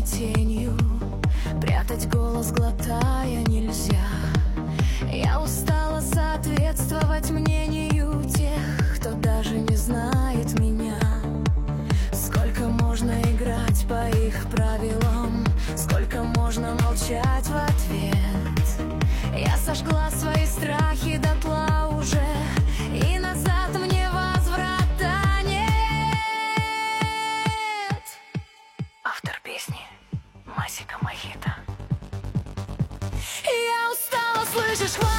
тенью, прятать голос, глотая, нельзя. Я устала соответствовать мнению тех, кто даже не знает меня. Сколько можно играть по их правилам, сколько можно молчать в ответ. Я сожгла свои страхи дотла уже, и назад мне возврата нет. Автор песни Масика Мохито. Я устала, слышишь,